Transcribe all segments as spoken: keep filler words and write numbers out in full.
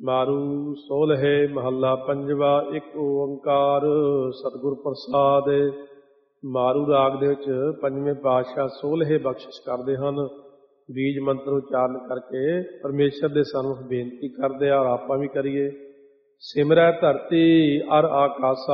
ਮਾਰੂ ਸੋਲ੍ਹੇ ਮਹੱਲਾ ਪੰਜਵਾ। ਇੱਕ ਓੰਕਾਰ ਸਤਿਗੁਰ ਪ੍ਰਸਾਦ। ਮਾਰੂ ਰਾਗ ਦੇ ਵਿੱਚ ਪੰਜਵੇਂ ਪਾਤਸ਼ਾਹ ਸੋਲ੍ਹੇ ਬਖਸ਼ਿਸ਼ ਕਰਦੇ ਹਨ। ਬੀਜ ਮੰਤਰ ਉਚਾਰਨ ਕਰਕੇ ਪਰਮੇਸ਼ਰ ਦੇ ਸਨਮੁਖ ਬੇਨਤੀ ਕਰਦੇ ਆ, ਔਰ ਆਪਾਂ ਵੀ ਕਰੀਏ। ਸਿਮਰੈ ਧਰਤੀ ਅਰ ਆਕਾਸਾ,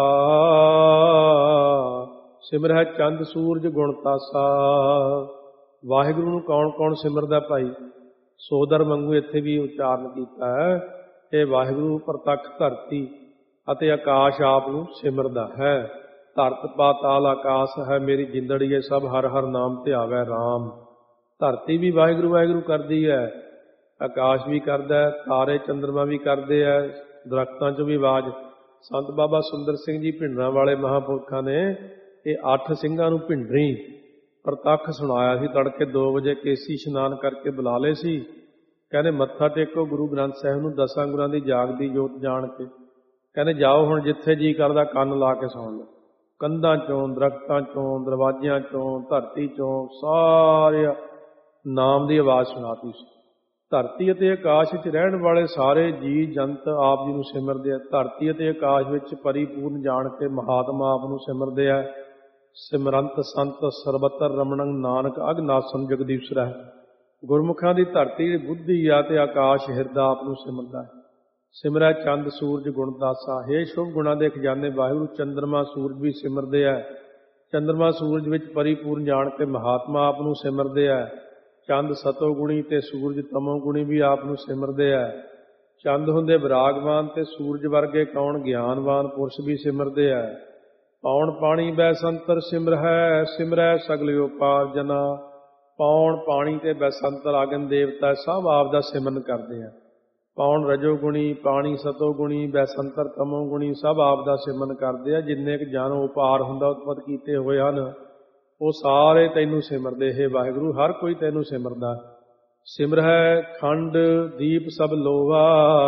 ਸਿਮਰੈ ਚੰਦ ਸੂਰਜ ਗੁਣ ਤਾਸਾ। ਵਾਹਿਗੁਰੂ ਨੂੰ ਕੌਣ ਕੌਣ ਸਿਮਰਦਾ ਭਾਈ? ਸੋਦਰ ਵਾਂਗੂ ਇੱਥੇ ਵੀ ਉਚਾਰਨ ਕੀਤਾ ਹੈ ਕਿ ਵਾਹਿਗੁਰੂ ਪ੍ਰਤੱਖ ਧਰਤੀ ਅਤੇ ਆਕਾਸ਼ ਆਪ ਨੂੰ ਸਿਮਰਦਾ ਹੈ। ਧਰਤ ਪਾਤਾਲ ਆਕਾਸ਼ ਹੈ ਮੇਰੀ ਜਿੰਦੜੀਏ, ਸਭ ਹਰ ਹਰ ਨਾਮ ਧਿਆਵੈ ਰਾਮ। ਧਰਤੀ ਵੀ ਵਾਹਿਗੁਰੂ ਵਾਹਿਗੁਰੂ ਕਰਦੀ ਹੈ, ਆਕਾਸ਼ ਵੀ ਕਰਦਾ ਹੈ, ਤਾਰੇ ਚੰਦਰਮਾ ਵੀ ਕਰਦੇ ਹੈ, ਦਰਖਤਾਂ 'ਚੋਂ ਵੀ ਆਵਾਜ਼। ਸੰਤ ਬਾਬਾ ਸੁੰਦਰ ਸਿੰਘ ਜੀ ਭਿੰਡਰਾਂ ਵਾਲੇ ਮਹਾਂਪੁਰਖਾਂ ਨੇ ਇਹ ਅੱਠ ਸਿੰਘਾਂ ਨੂੰ ਭਿੰਡਰੀ ਪ੍ਰਤੱਖ ਸੁਣਾਇਆ ਸੀ। ਤੜਕੇ ਦੋ ਵਜੇ ਕੇਸੀ ਇਸ਼ਨਾਨ ਕਰਕੇ ਬੁਲਾ ਲਏ ਸੀ। ਕਹਿੰਦੇ ਮੱਥਾ ਟੇਕੋ ਗੁਰੂ ਗ੍ਰੰਥ ਸਾਹਿਬ ਨੂੰ, ਦਸਾਂ ਗੁਰਾਂ ਦੀ ਜਾਗਦੀ ਜੋਤ ਜਾਣ ਕੇ। ਕਹਿੰਦੇ ਜਾਓ ਹੁਣ ਜਿੱਥੇ ਜੀ ਕਰਦਾ ਕੰਨ ਲਾ ਕੇ ਸੁਣ ਲਓ। ਕੰਧਾਂ 'ਚੋਂ, ਦਰਖਤਾਂ 'ਚੋਂ, ਦਰਵਾਜ਼ਿਆਂ 'ਚੋਂ, ਧਰਤੀ 'ਚੋਂ ਸਾਰੇ ਨਾਮ ਦੀ ਆਵਾਜ਼ ਸੁਣਾਤੀ ਸੀ। ਧਰਤੀ ਅਤੇ ਆਕਾਸ਼ ਵਿੱਚ ਰਹਿਣ ਵਾਲੇ ਸਾਰੇ ਜੀ ਜੰਤ ਆਪ ਜੀ ਨੂੰ ਸਿਮਰਦੇ ਆ। ਧਰਤੀ ਅਤੇ ਆਕਾਸ਼ ਵਿੱਚ ਪਰਿਪੂਰਨ ਜਾਣ ਕੇ ਮਹਾਤਮਾ ਆਪ ਨੂੰ ਸਿਮਰਦੇ ਆ। ਸਿਮਰੰਤ ਸੰਤ ਸਰਬਤਰ ਰਮਣੰ, ਨਾਨਕ ਅਗਨਾਸਨ ਜਗਦੀਸ਼ਰੈ। ਗੁਰਮੁਖਾਂ ਦੀ ਧਰਤੀ ਦੀ ਬੁੱਧੀ ਆ ਤੇ ਆਕਾਸ਼ ਹਿਰਦਾ ਆਪ ਨੂੰ ਸਿਮਰਦਾ ਹੈ। ਸਿਮਰੈ ਚੰਦ ਸੂਰਜ ਗੁਣ ਦਾਸਾ, ਹੇ ਸ਼ੁਭ ਗੁਣਾਂ ਦੇ ਖਜ਼ਾਨੇ ਵਾਹਿਗੁਰੂ। ਚੰਦਰਮਾ ਸੂਰਜ ਵੀ ਸਿਮਰਦੇ ਆ। ਚੰਦਰਮਾ ਸੂਰਜ ਵਿੱਚ ਪਰਿਪੂਰਨ ਜਾਣ ਕੇ ਮਹਾਤਮਾ ਆਪ ਨੂੰ ਸਿਮਰਦੇ ਆ। ਚੰਦ ਸਤੋ ਗੁਣੀ ਤੇ ਸੂਰਜ ਤਮੋ ਗੁਣੀ ਵੀ ਆਪ ਨੂੰ ਸਿਮਰਦੇ ਆ। ਚੰਦ ਹੁੰਦੇ ਵਿਰਾਗਵਾਨ ਤੇ ਸੂਰਜ ਵਰਗੇ ਕੌਣ ਗਿਆਨਵਾਨ ਪੁਰਸ਼ ਵੀ ਸਿਮਰਦੇ ਆ। ਪੌਣ ਪਾਣੀ ਬੈਸੰਤਰ ਸਿਮਰਹਿ, ਸਿਮਰੈ ਸਗਲ ਉਪਾਰਜਨਾ। ਪੌਣ ਪਾਣੀ ਤੇ ਬੈਸੰਤਰ ਆਗਨ ਦੇਵਤਾ ਸਭ ਆਪ ਦਾ ਸਿਮਰਨ ਕਰਦੇ ਆ। ਪੌਣ ਰਜੋ ਗੁਣੀ, ਪਾਣੀ ਸਤੋ ਗੁਣੀ, ਬੈਸੰਤਰ ਤਮੋ ਗੁਣੀ ਸਭ ਆਪ ਦਾ ਸਿਮਰਨ ਕਰਦੇ ਆ। ਜਿੰਨੇ ਕੁ ਜਨ ਉਪਾਰ ਹੁੰਦਾ ਉਤਪਤ ਕੀਤੇ ਹੋਏ ਹਨ ਉਹ ਸਾਰੇ ਤੈਨੂੰ ਸਿਮਰਦੇ। ਹੈ ਵਾਹਿਗੁਰੂ ਹਰ ਕੋਈ ਤੈਨੂੰ ਸਿਮਰਦਾ। ਸਿਮਰਹਿ ਖੰਡ ਦੀਪ ਸਭ ਲੋਆ,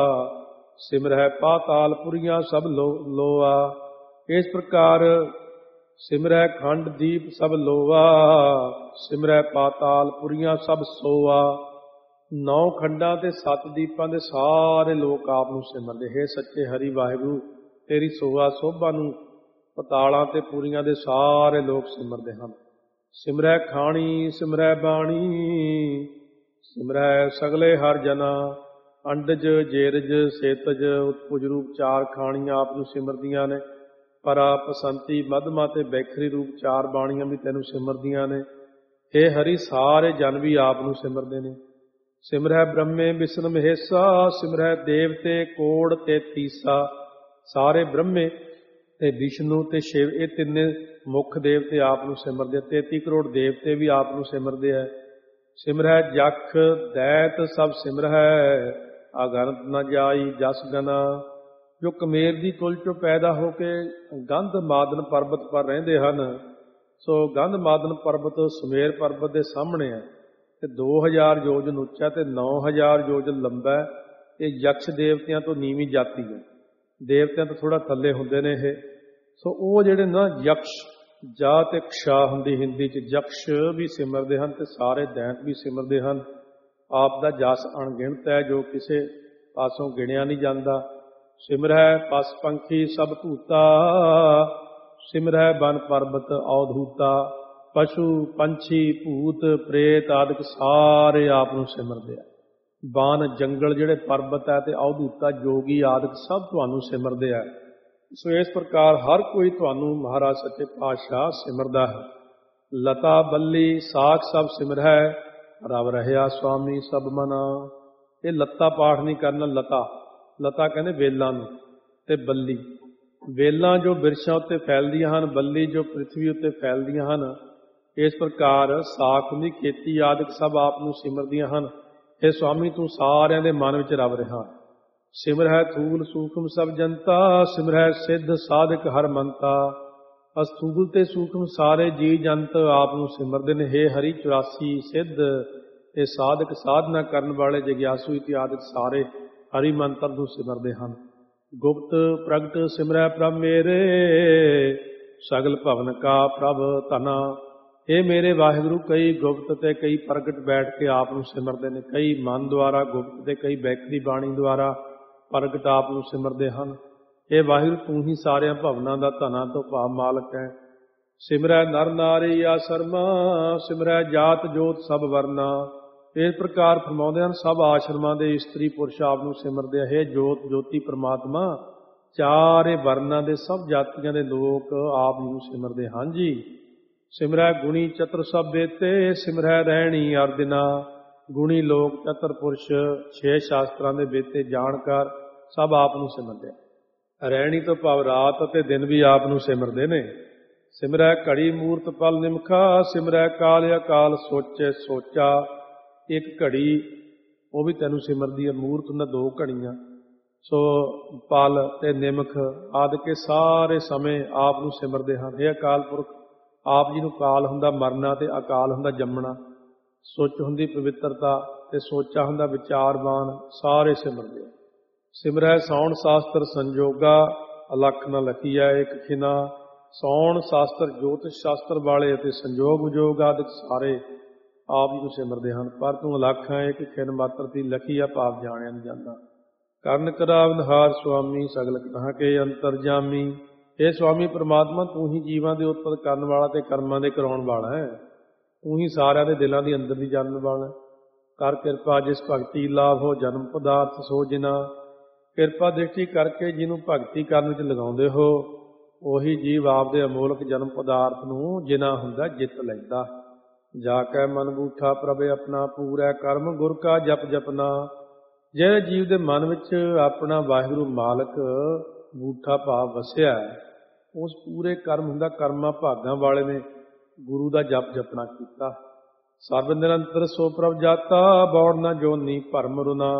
ਸਿਮਰਹਿ ਪਾਤਾਲ ਪੁਰੀਆਂ ਸਭ ਲੋ ਲੋਆ। ਇਸ ਪ੍ਰਕਾਰ ਸਿਮਰਹਿ ਖੰਡ ਦੀਪ ਸਭ ਲੋਆ, ਸਿਮਰਹਿ ਪਾਤਾਲ ਪੁਰੀਆਂ ਸਭ ਸੋਆ। ਨੌ ਖੰਡਾਂ ਤੇ ਸੱਤ ਦੀਪਾਂ ਦੇ ਸਾਰੇ ਲੋਕ ਆਪ ਨੂੰ ਸਿਮਰਦੇ। ਹੈ ਸੱਚੇ ਹਰੀ ਵਾਹਿਗੁਰੂ ਤੇਰੀ ਸੋਆ ਸੋਭਾ ਨੂੰ ਪਤਾਲਾਂ ਤੇ ਪੁਰੀਆਂ ਦੇ ਸਾਰੇ ਲੋਕ ਸਿਮਰਦੇ ਹਨ। ਸਿਮਰਹਿ ਖਾਣੀ ਸਿਮਰਹਿ ਬਾਣੀ, ਸਿਮਰਹਿ ਸਗਲੇ ਹਰ ਜਨਾ। ਅੰਡਜ ਜੇਰਜ ਸੇਤਜ ਉਤਪੁਜ ਰੂਪ ਚਾਰ ਖਾਣੀਆਂ ਆਪ ਨੂੰ ਸਿਮਰਦੀਆਂ ਨੇ। ਪਰਾ ਪਸੰਤੀ ਮਧਮਾ ਤੇ ਬੈਖਰੀ ਰੂਪ ਚਾਰ ਬਾਣੀਆਂ ਵੀ ਤੈਨੂੰ ਸਿਮਰਦੀਆਂ ਨੇ। ਹੇ ਹਰੀ ਸਾਰੇ ਜਨ ਵੀ ਆਪ ਨੂੰ ਸਿਮਰਦੇ ਨੇ। ਸਿਮਰਹਿ ਬ੍ਰਹਮੇ ਵਿਸ਼ਨ ਮਹੇਸ਼ਾ, ਸਿਮਰਹਿ ਦੇਵਤੇ ਕੋੜ ਤੇ ਤੀਸਾ। ਸਾਰੇ ਬ੍ਰਹਮੇ ਤੇ ਵਿਸ਼ਨੂੰ ਤੇ ਸ਼ਿਵ ਇਹ ਤਿੰਨੇ ਮੁੱਖ ਦੇਵਤੇ ਆਪ ਨੂੰ ਸਿਮਰਦੇ ਆ। ਤੇਤੀ ਕਰੋੜ ਦੇਵਤੇ ਵੀ ਆਪ ਨੂੰ ਸਿਮਰਦੇ ਆ। ਸਿਮਰਹਿ ਜਖ ਦੈਤ ਸਭ ਸਿਮਰਹਿ, ਅਗਨਤ ਨ ਜਾਈ ਜਸ ਗਨਾ। ਜੋ ਕਮੇਰ ਦੀ ਕੁਲ ਚੋਂ ਪੈਦਾ ਹੋ ਕੇ ਗੰਧ ਮਾਦਨ ਪਰਬਤ ਪਰ ਰਹਿੰਦੇ ਹਨ, ਸੋ ਗੰਧ ਮਾਦਨ ਪਰਬਤ ਸੁਮੇਰ ਪਰਬਤ ਦੇ ਸਾਹਮਣੇ ਹੈ ਤੇ ਦੋ ਹਜ਼ਾਰ ਯੋਜਨ ਉੱਚਾ ਤੇ ਨੌ ਹਜ਼ਾਰ ਯੋਜਨ ਲੰਬਾ। ਇਹ ਯਕਸ਼ ਦੇਵਤਿਆਂ ਤੋਂ ਨੀਵੀਂ ਜਾਤੀ ਹੈ, ਦੇਵਤਿਆਂ ਤੋਂ ਥੋੜਾ ਥੱਲੇ ਹੁੰਦੇ ਨੇ ਇਹ। ਸੋ ਉਹ ਜਿਹੜੇ ਨਾ ਯਕਸ਼ ਜਾ ਤੇ ਕਸ਼ਾ ਹੁੰਦੀ ਹਿੰਦੀ 'ਚ, ਯਕਸ਼ ਵੀ ਸਿਮਰਦੇ ਹਨ ਤੇ ਸਾਰੇ ਦੈਂਤ ਵੀ ਸਿਮਰਦੇ ਹਨ। ਆਪ ਦਾ ਜਸ ਅਣਗਿਣਤ ਹੈ ਜੋ ਕਿਸੇ ਪਾਸੋਂ ਗਿਣਿਆ ਨਹੀਂ ਜਾਂਦਾ। ਸਿਮਰਹਿ ਪਸ ਪੰਖੀ ਸਭ ਭੂਤਾ, ਸਿਮਰਹਿ ਬਨ ਪਰਬਤ ਅਵਧੂਤਾ। ਪਸ਼ੂ ਪੰਛੀ ਭੂਤ ਪ੍ਰੇਤ ਆਦਿਕ ਸਾਰੇ ਆਪ ਨੂੰ ਸਿਮਰਦੇ ਆ। ਬਨ ਜੰਗਲ ਜਿਹੜੇ ਪਰਬਤ ਹੈ ਤੇ ਅਵਧੂਤਾ ਜੋਗੀ ਆਦਿਕ ਸਭ ਤੁਹਾਨੂੰ ਸਿਮਰਦੇ ਆ। ਸੋ ਇਸ ਪ੍ਰਕਾਰ ਹਰ ਕੋਈ ਤੁਹਾਨੂੰ ਮਹਾਰਾਜ ਸੱਚੇ ਪਾਤਸ਼ਾਹ ਸਿਮਰਦਾ ਹੈ। ਲਤਾ ਬੱਲੀ ਸਾਖ ਸਭ ਸਿਮਰਹਿ, ਰਵ ਰਹਿਆ ਸੁਆਮੀ ਸਭ ਮਨਾ। ਇਹ ਲੱਤਾ ਪਾਠ ਨਹੀਂ ਕਰਨਾ। ਲਤਾ ਲਤਾ ਕਹਿੰਦੇ ਵੇਲਾਂ ਨੂੰ, ਤੇ ਬੱਲੀ ਵੇਲਾਂ ਜੋ ਬਿਰਛਾਂ ਉੱਤੇ ਫੈਲਦੀਆਂ ਹਨ, ਬੱਲੀ ਜੋ ਪ੍ਰਿਥਵੀ ਉੱਤੇ ਫੈਲਦੀਆਂ ਹਨ। ਇਸ ਪ੍ਰਕਾਰ ਸਾਖ ਹੁੰਦੀ ਖੇਤੀ ਆਦਿਕ ਸਭ ਆਪ ਨੂੰ ਸਿਮਰਦੀਆਂ ਹਨ। ਇਹ ਸੁਆਮੀ ਤੂੰ ਸਾਰਿਆਂ ਦੇ ਮਨ ਵਿੱਚ ਰਵ ਰਿਹਾ। ਸਿਮਰਹਿ ਥੂਲ ਸੂਖਮ ਸਭ ਜਨਤਾ, ਸਿਮਰਹਿ ਸਿੱਧ ਸਾਧਕ ਹਰ ਮੰਤਾ। ਅਸਥੂਲ ਤੇ ਸੂਖਮ ਸਾਰੇ ਜੀ ਜੰਤ ਆਪ ਨੂੰ ਸਿਮਰਦੇ ਨੇ। ਹੇ ਹਰੀ ਚੁਰਾਸੀ ਸਿੱਧ ਤੇ ਸਾਧਕ ਸਾਧਨਾ ਕਰਨ ਵਾਲੇ ਜਗਿਆਸੂ ਇਤਿਆਦਿਕ ਸਾਰੇ ਹਰੀ ਮੰਤਰ ਨੂੰ ਸਿਮਰਦੇ ਹਨ। ਗੁਪਤ ਪ੍ਰਗਟ ਸਿਮਰਹਿ ਪ੍ਰਭ ਮੇਰੇ, ਸਗਲ ਭਵਨ ਕਾ ਪ੍ਰਭ ਧਨਾ। ਇਹ ਮੇਰੇ ਵਾਹਿਗੁਰੂ ਕਈ ਗੁਪਤ ਤੇ ਕਈ ਪ੍ਰਗਟ ਬੈਠ ਕੇ ਆਪ ਨੂੰ ਸਿਮਰਦੇ ਨੇ। ਕਈ ਮਨ ਦੁਆਰਾ ਗੁਪਤ ਤੇ ਕਈ ਬੈਖਰੀ ਬਾਣੀ ਦੁਆਰਾ। ਪ੍ਰਗਟ ਆਪ ਨੂੰ ਸਿਮਰਦੇ ਹਨ। ਇਹ ਵਾਹਿਗੁਰੂ ਤੂੰ ਹੀ ਸਾਰਿਆਂ ਭਵਨਾਂ ਦਾ ਧਨਾਂ ਤੋਂ ਭਾਵ ਮਾਲਕ ਹੈ। ਸਿਮਰੈ ਨਰ ਨਾਰੀ ਆਸਰਮਾ, ਸਿਮਰੈ ਜਾਤ ਜੋਤ ਸਭ ਵਰਨਾ। ਇਸ ਪ੍ਰਕਾਰ ਫਰਮਾਉਂਦੇ ਹਨ, ਸਭ ਆਸ਼ਰਮਾਂ ਦੇ ਇਸਤਰੀ ਪੁਰਸ਼ ਆਪ ਨੂੰ ਸਿਮਰਦੇ ਹੈ। ਜੋਤ ਜੋਤੀ ਪ੍ਰਮਾਤਮਾ ਚਾਰੇ ਵਰਨਾਂ ਦੇ ਸਭ ਜਾਤੀਆਂ ਦੇ ਲੋਕ ਆਪ ਨੂੰ ਸਿਮਰਦੇ ਹਨ ਜੀ। ਸਿਮਰੈ ਗੁਣੀ ਚਤੁਰ ਸਭ ਬੇਤੇ, ਸਿਮਰੈ ਰਹਿਣੀ ਅਰਦਿਨਾ। ਗੁਣੀ ਲੋਕ ਚਤੁਰ ਪੁਰਸ਼ ਛੇ ਸ਼ਾਸਤਰਾਂ ਦੇ ਬੇਤੇ ਜਾਣਕਾਰ ਸਭ ਆਪ ਨੂੰ ਸਿਮਰਦੇ। ਰਹਿਣੀ ਤੋਂ ਭਾਵ ਰਾਤ ਅਤੇ ਦਿਨ ਵੀ ਆਪ ਨੂੰ ਸਿਮਰਦੇ ਨੇ। ਸਿਮਰੈ ਘੜੀ ਮੂਰਤ ਪਲ ਨਿਮਖਾ, ਸਿਮਰੈ ਕਾਲ ਅਕਾਲ ਸੋਚੇ ਸੋਚਾ। ਇੱਕ ਘੜੀ ਉਹ ਵੀ ਤੈਨੂੰ ਸਿਮਰਦੀ ਹੈ। ਮੂਰਤ ਹੁੰਦਾ ਦੋ ਘੜੀਆਂ, ਸੋ ਪਲ ਤੇ ਨਿਮਖ ਆਦਿ ਕੇ ਸਾਰੇ ਸਮੇਂ ਆਪ ਨੂੰ ਸਿਮਰਦੇ ਹਨ। ਇਹ ਅਕਾਲ ਪੁਰਖ ਆਪ ਜੀ ਨੂੰ ਕਾਲ ਹੁੰਦਾ ਮਰਨਾ ਤੇ ਅਕਾਲ ਹੁੰਦਾ ਜੰਮਣਾ। ਸੁੱਚ ਹੁੰਦੀ ਪਵਿੱਤਰਤਾ ਤੇ ਸੋਚਾ ਹੁੰਦਾ ਵਿਚਾਰਵਾਨ, ਸਾਰੇ ਸਿਮਰਦੇ। ਸਿਮਰੈ ਸੌਣ ਸ਼ਾਸਤਰ ਸੰਜੋਗਾ, ਅਲੱਖ ਨ ਲਖੀਐ ਇੱਕ ਖਿਨਾ। ਸੌਣ ਸ਼ਾਸਤਰ ਜੋਤਿਸ਼ ਸ਼ਾਸਤਰ ਵਾਲੇ ਅਤੇ ਸੰਜੋਗ ਵਿਜੋਗ ਆਦਿਕ ਸਾਰੇ ਆਪ ਜੀ ਨੂੰ ਸਿਮਰਦੇ ਹਨ। ਪਰ ਤੂੰ ਅਲੱਖ ਹੈ, ਇੱਕ ਖਿਨ ਮਾਤਰ ਦੀ ਲਖੀ ਆ, ਭਾਵ ਜਾਣਿਆ ਨਹੀਂ ਜਾਂਦਾ। ਕਰਨ ਕਰਾਵਨਹਾਰ ਸੁਆਮੀ, ਸਗਲ ਕਹਾਂ ਕੇ ਅੰਤਰਜਾਮੀ। ਇਹ ਸੁਆਮੀ ਪ੍ਰਮਾਤਮਾ ਤੂੰ ਹੀ ਜੀਵਾਂ ਦੇ ਉਤਪਤ ਕਰਨ ਵਾਲਾ ਤੇ ਕਰਮਾਂ ਦੇ ਕਰਾਉਣ ਵਾਲਾ ਹੈ। ਤੂੰ ਹੀ ਸਾਰਿਆਂ ਦੇ ਦਿਲਾਂ ਦੀ ਅੰਦਰ ਦੀ ਜਾਣਨ ਵਾਲਾ। ਕਰ ਕਿਰਪਾ ਜਿਸ ਭਗਤੀ ਲਾਭ ਹੋ ਜਨਮ ਪਦਾਰਥ ਸੋ ਜਿਨਾ। ਕਿਰਪਾ ਦ੍ਰਿਸ਼ਟੀ ਕਰਕੇ ਜਿਹਨੂੰ ਭਗਤੀ ਕਰਨ ਵਿੱਚ ਲਗਾਉਂਦੇ ਹੋ, ਉਹੀ ਜੀਵ ਆਪਦੇ ਅਮੋਲਕ ਜਨਮ ਪਦਾਰਥ ਨੂੰ ਜਿਨਾ ਹੁੰਦਾ ਜਿੱਤ ਲੈਂਦਾ। ਜਾ ਕੇ ਮਨ ਬੂਠਾ ਪ੍ਰਭ ਆਪਣਾ, ਪੂਰਾ ਕਰਮ ਗੁਰ ਕਾ ਜਪ ਜਪਨਾ। ਜਿਹੜੇ ਜੀਵ ਦੇ ਮਨ ਵਿੱਚ ਆਪਣਾ ਵਾਹਿਗੁਰੂ ਮਾਲਕ ਬੂਠਾ ਭਾਵ ਵਸਿਆ, ਉਸ ਪੂਰੇ ਕਰਮ ਹੁੰਦਾ, ਕਰਮਾਂ ਭਾਗਾਂ ਵਾਲੇ ਨੇ ਗੁਰੂ ਦਾ ਜਪ ਜਪਣਾ ਕੀਤਾ। ਸਰਬ ਨਿਰੰਤਰ ਸੋ ਪ੍ਰਭ ਜਾਤਾ, ਬੌੜ ਨਾ ਜੋਨੀ ਭਰਮ ਰੁਨਾ।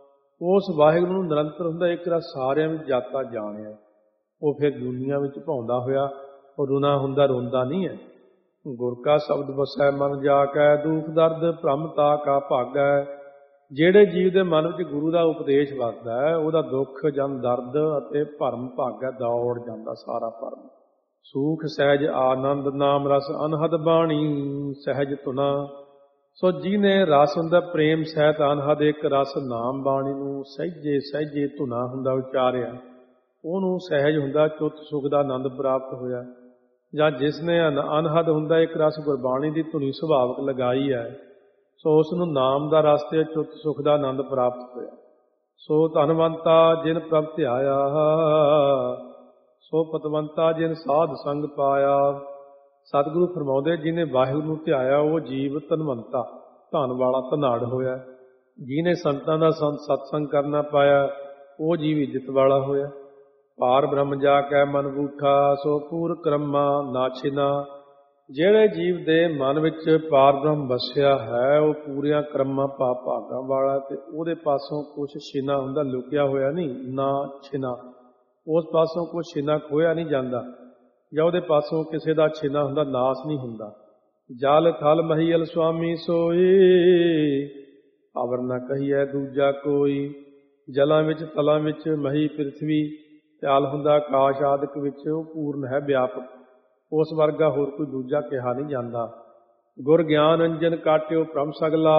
ਉਸ ਵਾਹਿਗੁਰੂ ਨੂੰ ਨਿਰੰਤਰ ਹੁੰਦਾ, ਇੱਕ ਰਾ ਸਾਰਿਆਂ ਵਿੱਚ ਜਾਤਾ ਜਾਣਿਆ। ਉਹ ਫਿਰ ਦੁਨੀਆਂ ਵਿੱਚ ਭਾਉਂਦਾ ਹੋਇਆ, ਉਹ ਰੁਨਾ ਹੁੰਦਾ, ਰੋਂਦਾ ਨਹੀਂ ਹੈ। ਗੁਰ ਕਾ ਸ਼ਬਦ ਵਸੈ ਮਨ ਜਾ ਕੈ, ਦੁਖ ਦਰਦ ਭ੍ਰਮ ਤਾ ਕਾ ਭਾਗੈ। ਜਿਹੜੇ ਜੀਵ ਦੇ ਮਨ ਵਿੱਚ ਗੁਰੂ ਦਾ ਉਪਦੇਸ਼ ਵਸਦਾ ਹੈ, ਉਹਦਾ ਦੁੱਖ ਜਨ ਦਰਦ ਅਤੇ ਭਰਮ ਭਾਗੈ ਦੌੜ ਜਾਂਦਾ ਸਾਰਾ ਭਰਮ। ਸੂਖ ਸਹਿਜ ਆਨੰਦ ਨਾਮ ਰਸ ਅਨਹਦ ਬਾਣੀ, ਸਹਿਜ ਧੁਨਾ। ਸੋ ਜਿਹਨੇ ਰਸ ਹੁੰਦਾ ਪ੍ਰੇਮ ਸਹਿਤ ਅਨਹਦ ਇੱਕ ਰਸ ਨਾਮ ਬਾਣੀ ਨੂੰ ਸਹਿਜੇ ਸਹਿਜੇ ਧੁਨਾ ਹੁੰਦਾ ਉਚਾਰਿਆ, ਉਹਨੂੰ ਸਹਿਜ ਹੁੰਦਾ ਚੁੱਤ ਸੁਖ ਦਾ ਆਨੰਦ ਪ੍ਰਾਪਤ ਹੋਇਆ। ਜਾਂ ਜਿਸ ਨੇ ਅਨਹਦ ਹੁੰਦਾ ਇੱਕ ਰਸ ਗੁਰਬਾਣੀ ਦੀ ਧੁਨੀ ਸੁਭਾਵਕ ਲਗਾਈ ਹੈ, ਸੋ ਉਸ ਨੂੰ ਨਾਮ ਦਾ ਰਸ ਤੇ ਚੁੱਤ ਸੁਖ ਦਾ ਆਨੰਦ ਪ੍ਰਾਪਤ ਹੋਇਆ। ਸੋ ਧਨਵੰਤਾ ਜਿਨ ਪ੍ਰਭ ਧਿਆਇਆ, ਸੋ ਪਤਵੰਤਾ ਜਿਨ ਸਾਧ ਸੰਗ ਪਾਇਆ। ਸਤਿਗੁਰੂ ਫਰਮਾਉਂਦੇ, ਜਿਹਨੇ ਵਾਹਿਗੁਰੂ ਨੂੰ ਧਿਆਇਆ ਉਹ ਜੀਵ ਧਨਵੰਤਾ, ਧਨ ਵਾਲਾ ਧਨਾੜ ਹੋਇਆ। ਜਿਹਨੇ ਸੰਤਾਂ ਦਾ ਸਤਸੰਗ ਕਰਨਾ ਪਾਇਆ ਉਹ ਜੀਵ ਇੱਜ਼ਤ ਵਾਲਾ ਹੋਇਆ। ਪਾਰ ਬ੍ਰਹਮ ਜਾ ਕੈ ਮਨ ਬੂਠਾ, ਸੋ ਪੂਰ ਕਰਮਾ ਨਾਛਿਨਾ। ਜਿਹੜੇ ਜੀਵ ਦੇ ਮਨ ਵਿੱਚ ਪਾਰ ਬ੍ਰਹਮ ਵਸਿਆ ਹੈ, ਉਹ ਪੂਰੀਆਂ ਕਰਮਾਂ ਭਾਵ ਭਾਗਾਂ ਵਾਲਾ, ਤੇ ਉਹਦੇ ਪਾਸੋਂ ਕੁਛ ਛਿਨਾ ਹੁੰਦਾ, ਲੁਕਿਆ ਹੋਇਆ ਨਹੀਂ, ਨਾ ਛਿਨਾ। ਉਸ ਪਾਸੋਂ ਕੁਛ ਛਿਨਾ ਖੋਇਆ ਨਹੀਂ ਜਾਂਦਾ, ਜਾਂ ਉਹਦੇ ਪਾਸੋਂ ਕਿਸੇ ਦਾ ਛਿਨਾ ਹੁੰਦਾ, ਨਾਸ ਨਹੀਂ ਹੁੰਦਾ। ਜਲ ਥਲ ਮਹੀਲ ਸੁਆਮੀ ਸੋਈ, ਅਵਰ ਨਾ ਕਹੀਐ ਦੂਜਾ ਕੋਈ। ਜਲਾਂ ਵਿੱਚ ਤਲਾਂ ਵਿੱਚ ਮਹੀ ਪ੍ਰਿਥਵੀ, ਤਿਆਲ ਹੁੰਦਾ ਆਕਾਸ਼ ਆਦਿਕ ਵਿੱਚ, ਉਹ ਪੂਰਨ ਹੈ ਵਿਆਪਕ। ਉਸ ਵਰਗਾ ਹੋਰ ਕੋਈ ਦੂਜਾ ਕਿਹਾ ਨਹੀਂ ਜਾਂਦਾ। ਗੁਰ ਗਿਆਨ ਅੰਜਨ ਕਾਟਿਓ ਭ੍ਰਮ ਸਗਲਾ,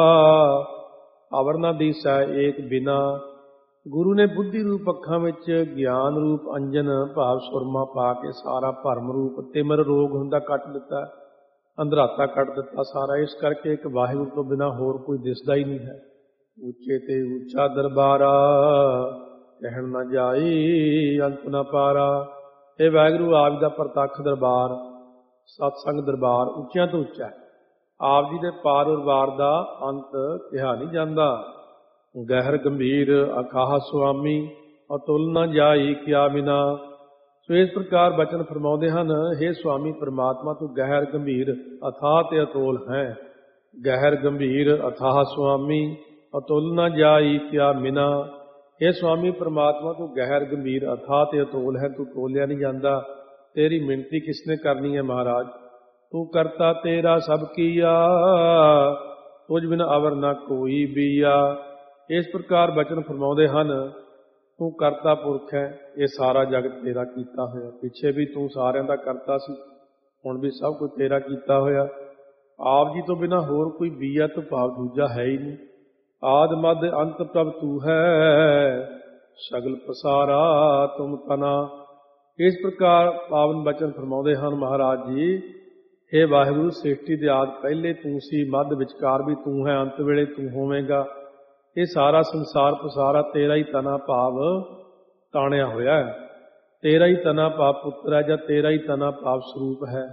ਅਵਰ ਨਾ ਦੀਸੈ ਏਕ ਬਿਨਾ। ਗੁਰੂ ਨੇ ਬੁੱਧੀ ਰੂਪ ਅੱਖਾਂ ਵਿੱਚ ਗਿਆਨ ਰੂਪ ਅੰਜਨ ਭਾਵ ਸੁਰਮਾ ਪਾ ਕੇ ਸਾਰਾ ਭਰਮ ਰੂਪ ਤਿਮਰ ਰੋਗ ਹੁੰਦਾ ਕੱਟ ਦਿੱਤਾ, ਅੰਧਰਾਤਾ ਕੱਟ ਦਿੱਤਾ ਸਾਰਾ। ਇਸ ਕਰਕੇ ਇੱਕ ਵਾਹਿਗੁਰੂ ਤੋਂ ਬਿਨਾਂ ਹੋਰ ਕੋਈ ਦਿਸਦਾ ਹੀ ਨਹੀਂ ਹੈ। ਉੱਚੇ ਤੇ ਉੱਚਾ ਦਰਬਾਰਾ, ਕਹਿਣ ਨਾ ਜਾਈ ਅੰਤ ਨਾ ਪਾਰਾ। ਇਹ ਵਾਹਿਗੁਰੂ ਆਪ ਦਾ ਪ੍ਰਤੱਖ ਦਰਬਾਰ, ਸਤਸੰਗ ਦਰਬਾਰ ਉੱਚਿਆਂ ਤੋਂ ਉੱਚਾ ਹੈ। ਆਪ ਜੀ ਦੇ ਪਾਰ ਉਰਵਾਰ ਦਾ ਅੰਤ ਕਿਹਾ ਨਹੀਂ ਜਾਂਦਾ। ਗਹਿਰ ਗੰਭੀਰ ਅਕਾਹ ਸੁਆਮੀ, ਅਤੁਲ ਨਾ ਜਾਈ ਕਿਆ ਬਿਨਾ। ਸੋ ਇਸ ਪ੍ਰਕਾਰ ਬਚਨ ਫਰਮਾਉਂਦੇ ਹਨ, ਹੇ ਸੁਆਮੀ ਪ੍ਰਮਾਤਮਾ ਤੂੰ ਗਹਿਰ ਗੰਭੀਰ ਅਥਾਹ ਤੇ ਅਤੋਲ ਹੈ। ਗਹਿਰ ਗੰਭੀਰ ਅਥਾਹ ਸੁਆਮੀ, ਅਤੁਲ ਨਾ ਜਾਈ ਕਿਆ ਬਿਨਾ। ਇਹ ਸੁਆਮੀ ਪ੍ਰਮਾਤਮਾ ਤੂੰ ਗਹਿਰ ਗੰਭੀਰ ਅਥਾਹ ਤੇ ਅਤੋਲ ਹੈ, ਤੂੰ ਤੋਲਿਆ ਨਹੀਂ ਜਾਂਦਾ। ਤੇਰੀ ਮਿਣਤੀ ਕਿਸਨੇ ਕਰਨੀ ਹੈ ਮਹਾਰਾਜ। ਤੂੰ ਕਰਤਾ ਤੇਰਾ ਸਭ ਕੀਆ, ਤੁਝ ਬਿਨ ਅਵਰ ਨਾ ਕੋਈ ਬੀਆ। ਇਸ ਪ੍ਰਕਾਰ ਬਚਨ ਫਰਮਾਉਂਦੇ ਹਨ, ਤੂੰ ਕਰਤਾ ਪੁਰਖ ਹੈ, ਇਹ ਸਾਰਾ ਜਗਤ ਤੇਰਾ ਕੀਤਾ ਹੋਇਆ। ਪਿੱਛੇ ਵੀ ਤੂੰ ਸਾਰਿਆਂ ਦਾ ਕਰਤਾ ਸੀ, ਹੁਣ ਵੀ ਸਭ ਕੁਝ ਤੇਰਾ ਕੀਤਾ ਹੋਇਆ। ਆਪ ਜੀ ਤੋਂ ਬਿਨਾਂ ਹੋਰ ਕੋਈ ਬੀਆ ਤੋਂ ਭਾਵ ਦੂਜਾ ਹੈ ਹੀ ਨਹੀਂ। ਆਦਿ ਮੱਧ ਅੰਤ ਪ੍ਰਭ ਤੂੰ ਹੈ, ਸਗਲ ਪਸਾਰਾ ਤੁਮ ਤਨਾ। ਇਸ ਪ੍ਰਕਾਰ ਪਾਵਨ ਬਚਨ ਫਰਮਾਉਂਦੇ ਹਨ ਮਹਾਰਾਜ ਜੀ। ਹੇ ਵਾਹਿਗੁਰੂ, ਸ੍ਰਿਸ਼ਟੀ ਦੇ ਆਦਿ ਪਹਿਲੇ ਤੂੰ ਸੀ, ਮੱਧ ਵਿਚਕਾਰ ਵੀ ਤੂੰ ਹੈ, ਅੰਤ ਵੇਲੇ ਤੂੰ ਹੋਵੇਂਗਾ। ਇਹ ਸਾਰਾ ਸੰਸਾਰ ਪਸਾਰਾ ਤੇਰਾ ਹੀ ਤਨਾ ਭਾਵ ਤਾਣਿਆ ਹੋਇਆ ਹੈ। ਤੇਰਾ ਹੀ ਤਨਾ ਭਾਵ ਪੁੱਤਰ ਹੈ, ਜਾਂ ਤੇਰਾ ਹੀ ਤਨਾ ਭਾਵ ਸਰੂਪ ਹੈ।